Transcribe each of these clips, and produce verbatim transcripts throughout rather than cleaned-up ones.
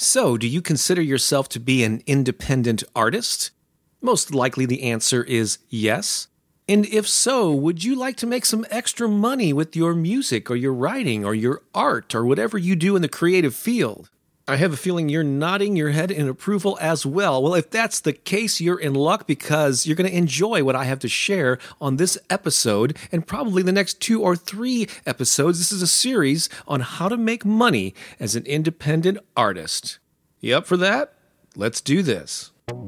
So, do you consider yourself to be an independent artist? Most likely the answer is yes. And if so, would you like to make some extra money with your music or your writing or your art or whatever you do in the creative field? I have a feeling you're nodding your head in approval as well. Well, if that's the case, you're in luck because you're going to enjoy what I have to share on this episode and probably the next two or three episodes. This is a series on how to make money as an independent artist. You up for that? Let's do this.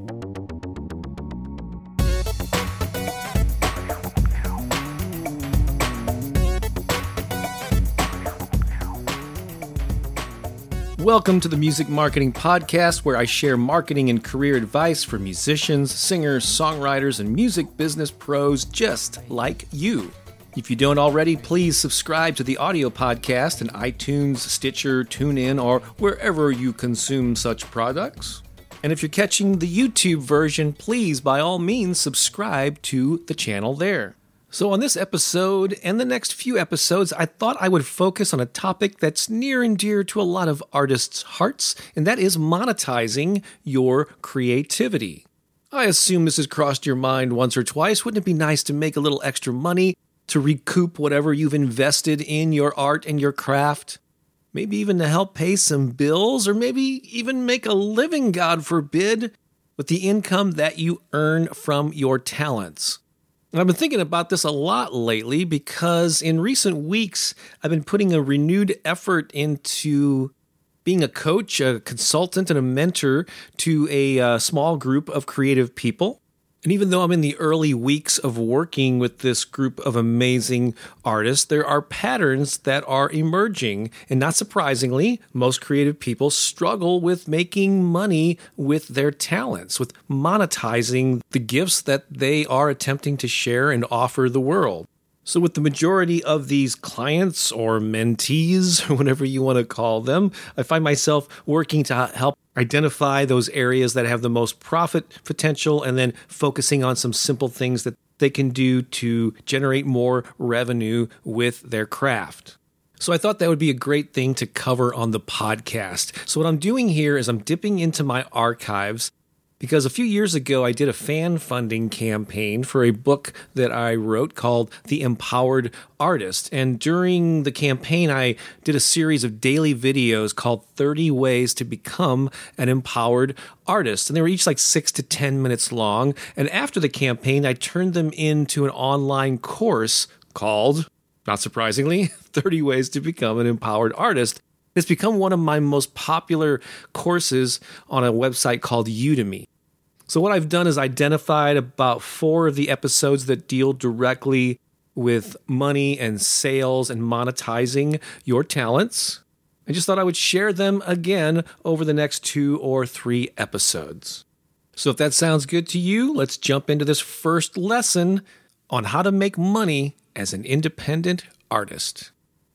Welcome to the Music Marketing Podcast, where I share marketing and career advice for musicians, singers, songwriters, and music business pros just like you. If you don't already, please subscribe to the audio podcast in iTunes, Stitcher, TuneIn, or wherever you consume such products. And if you're catching the YouTube version, please, by all means, subscribe to the channel there. So on this episode and the next few episodes, I thought I would focus on a topic that's near and dear to a lot of artists' hearts, and that is monetizing your creativity. I assume this has crossed your mind once or twice. Wouldn't it be nice to make a little extra money to recoup whatever you've invested in your art and your craft? Maybe even to help pay some bills, or maybe even make a living, God forbid, with the income that you earn from your talents. I've been thinking about this a lot lately because in recent weeks, I've been putting a renewed effort into being a coach, a consultant, and a mentor to a uh, small group of creative people. And even though I'm in the early weeks of working with this group of amazing artists, there are patterns that are emerging. And not surprisingly, most creative people struggle with making money with their talents, with monetizing the gifts that they are attempting to share and offer the world. So with the majority of these clients or mentees, or whatever you want to call them, I find myself working to help identify those areas that have the most profit potential and then focusing on some simple things that they can do to generate more revenue with their craft. So I thought that would be a great thing to cover on the podcast. So what I'm doing here is I'm dipping into my archives, because a few years ago, I did a fan funding campaign for a book that I wrote called The Empowered Artist. And during the campaign, I did a series of daily videos called thirty Ways to Become an Empowered Artist. And they were each like six to ten minutes long. And after the campaign, I turned them into an online course called, not surprisingly, thirty Ways to Become an Empowered Artist. It's become one of my most popular courses on a website called Udemy. So what I've done is identified about four of the episodes that deal directly with money and sales and monetizing your talents. I just thought I would share them again over the next two or three episodes. So if that sounds good to you, let's jump into this first lesson on how to make money as an independent artist.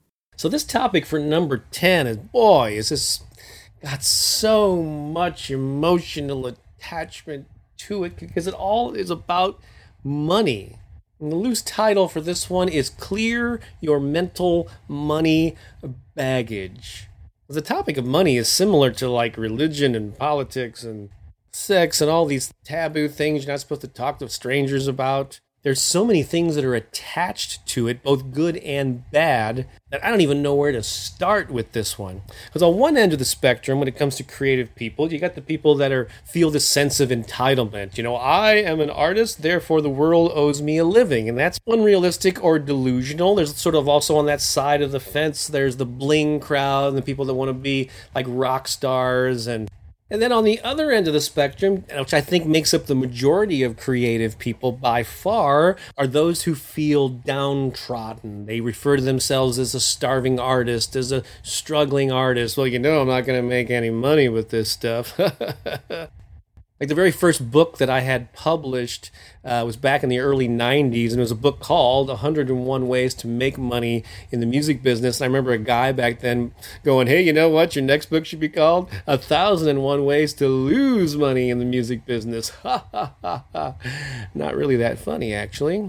So this topic for number ten is, boy, is this got so much emotional attachment to it because it all is about money. And the loose title for this one is Clear Your Mental Money Baggage. The topic of money is similar to like religion and politics and sex and all these taboo things you're not supposed to talk to strangers about. There's so many things that are attached to it, both good and bad, that I don't even know where to start with this one. Because on one end of the spectrum, when it comes to creative people, you got the people that are feel the sense of entitlement. You know, I am an artist, therefore the world owes me a living. And that's unrealistic or delusional. There's sort of also on that side of the fence, there's the bling crowd and the people that want to be like rock stars and And then on the other end of the spectrum, which I think makes up the majority of creative people by far, are those who feel downtrodden. They refer to themselves as a starving artist, as a struggling artist. Well, you know, I'm not going to make any money with this stuff. Like the very first book that I had published uh, was back in the early nineties, and it was a book called one hundred one Ways to Make Money in the Music Business. And I remember a guy back then going, hey, you know what? Your next book should be called one thousand one Ways to Lose Money in the Music Business. Ha, ha, ha, ha. Not really that funny, actually.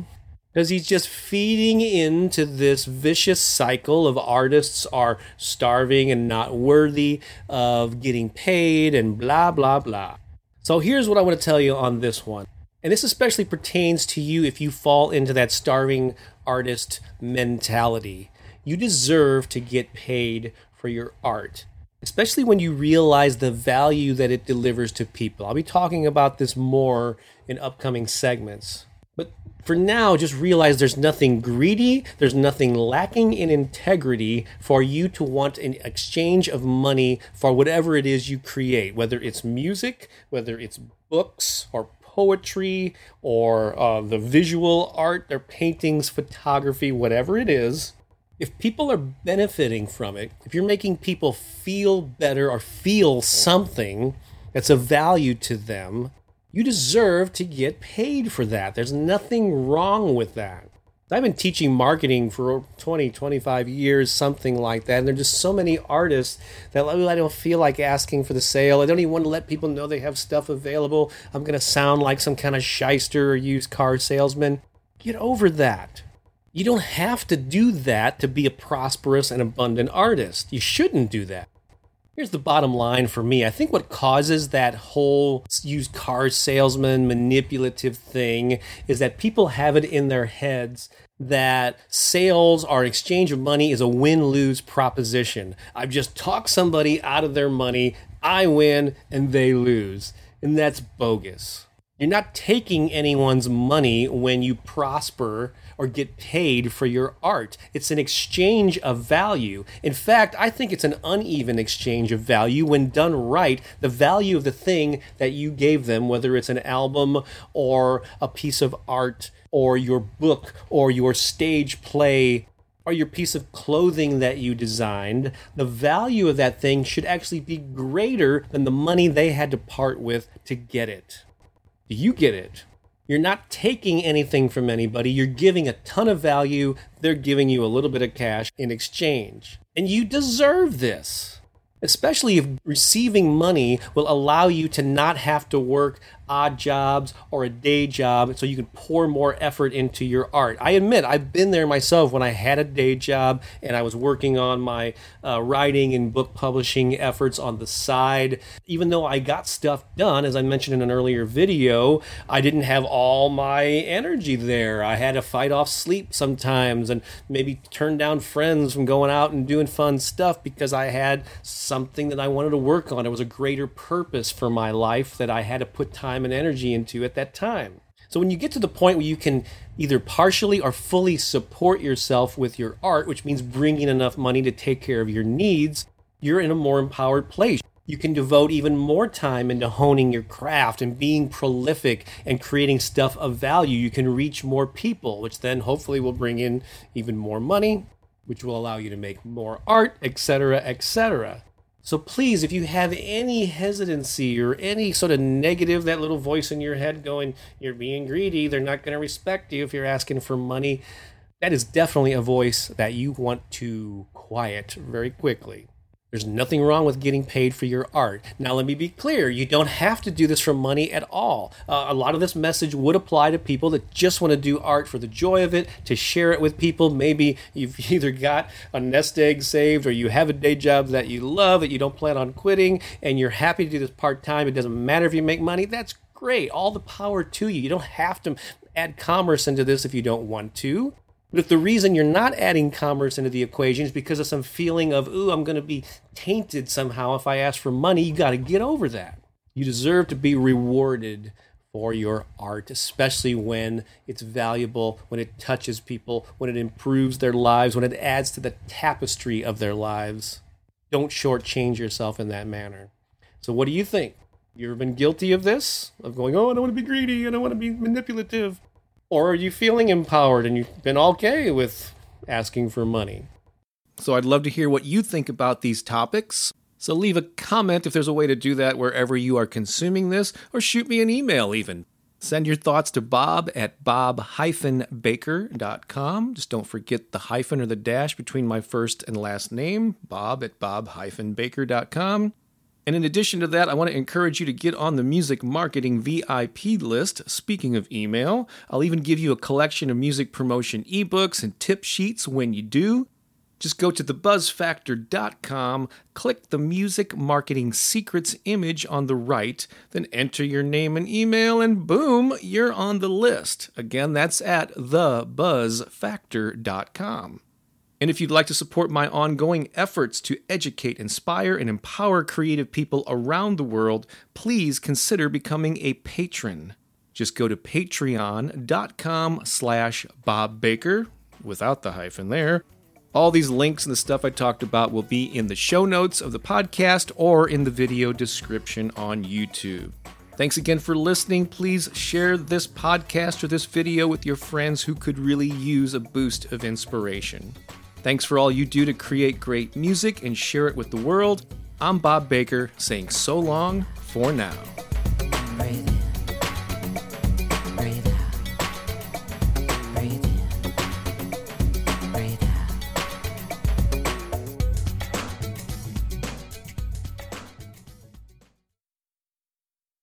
Because he's just feeding into this vicious cycle of artists are starving and not worthy of getting paid and blah, blah, blah. So here's what I want to tell you on this one. And this especially pertains to you if you fall into that starving artist mentality. You deserve to get paid for your art, especially when you realize the value that it delivers to people. I'll be talking about this more in upcoming segments. But for now, just realize there's nothing greedy, there's nothing lacking in integrity for you to want an exchange of money for whatever it is you create, whether it's music, whether it's books or poetry or uh, the visual art, their paintings, photography, whatever it is. If people are benefiting from it, if you're making people feel better or feel something that's of value to them, you deserve to get paid for that. There's nothing wrong with that. I've been teaching marketing for twenty, twenty-five years, something like that. And there are just so many artists that oh, I don't feel like asking for the sale. I don't even want to let people know they have stuff available. I'm going to sound like some kind of shyster or used car salesman. Get over that. You don't have to do that to be a prosperous and abundant artist. You shouldn't do that. Here's the bottom line for me. I think what causes that whole used car salesman manipulative thing is that people have it in their heads that sales or exchange of money is a win-lose proposition. I've just talked somebody out of their money, I win, and they lose. And that's bogus. You're not taking anyone's money when you prosper or get paid for your art. It's an exchange of value. In fact, I think it's an uneven exchange of value. When done right, the value of the thing that you gave them, whether it's an album or a piece of art or your book or your stage play or your piece of clothing that you designed, the value of that thing should actually be greater than the money they had to part with to get it. Do you get it? You're not taking anything from anybody. You're giving a ton of value. They're giving you a little bit of cash in exchange. And you deserve this, especially if receiving money will allow you to not have to work odd jobs or a day job so you can pour more effort into your art. I admit, I've been there myself when I had a day job and I was working on my uh, writing and book publishing efforts on the side. Even though I got stuff done, as I mentioned in an earlier video, I didn't have all my energy there. I had to fight off sleep sometimes and maybe turn down friends from going out and doing fun stuff because I had something that I wanted to work on. It was a greater purpose for my life that I had to put time and energy into at that time. So when you get to the point where you can either partially or fully support yourself with your art, which means bringing enough money to take care of your needs, you're in a more empowered place. You can devote even more time into honing your craft and being prolific and creating stuff of value. You can reach more people, which then hopefully will bring in even more money, which will allow you to make more art, et cetera, et cetera. So please, if you have any hesitancy or any sort of negative, that little voice in your head going, you're being greedy, they're not going to respect you if you're asking for money, that is definitely a voice that you want to quiet very quickly. There's nothing wrong with getting paid for your art. Now, let me be clear. You don't have to do this for money at all. Uh, a lot of this message would apply to people that just want to do art for the joy of it, to share it with people. Maybe you've either got a nest egg saved or you have a day job that you love that you don't plan on quitting and you're happy to do this part-time. It doesn't matter if you make money. That's great. All the power to you. You don't have to add commerce into this if you don't want to. But if the reason you're not adding commerce into the equation is because of some feeling of, ooh, I'm going to be tainted somehow if I ask for money, you got to get over that. You deserve to be rewarded for your art, especially when it's valuable, when it touches people, when it improves their lives, when it adds to the tapestry of their lives. Don't shortchange yourself in that manner. So what do you think? You ever been guilty of this? Of going, oh, I don't want to be greedy, I don't want to be manipulative. Or are you feeling empowered and you've been okay with asking for money? So I'd love to hear what you think about these topics. So leave a comment if there's a way to do that wherever you are consuming this, or shoot me an email even. Send your thoughts to Bob at bob dash baker dot com. Just don't forget the hyphen or the dash between my first and last name, Bob at bob dash baker dot com. And in addition to that, I want to encourage you to get on the Music Marketing V I P list. Speaking of email, I'll even give you a collection of music promotion ebooks and tip sheets when you do. Just go to the buzz factor dot com, click the Music Marketing Secrets image on the right, then enter your name and email, and boom, you're on the list. Again, that's at the buzz factor dot com. And if you'd like to support my ongoing efforts to educate, inspire, and empower creative people around the world, please consider becoming a patron. Just go to patreon dot com slash Bob Baker, without the hyphen there. All these links and the stuff I talked about will be in the show notes of the podcast or in the video description on YouTube. Thanks again for listening. Please share this podcast or this video with your friends who could really use a boost of inspiration. Thanks for all you do to create great music and share it with the world. I'm Bob Baker, saying so long for now.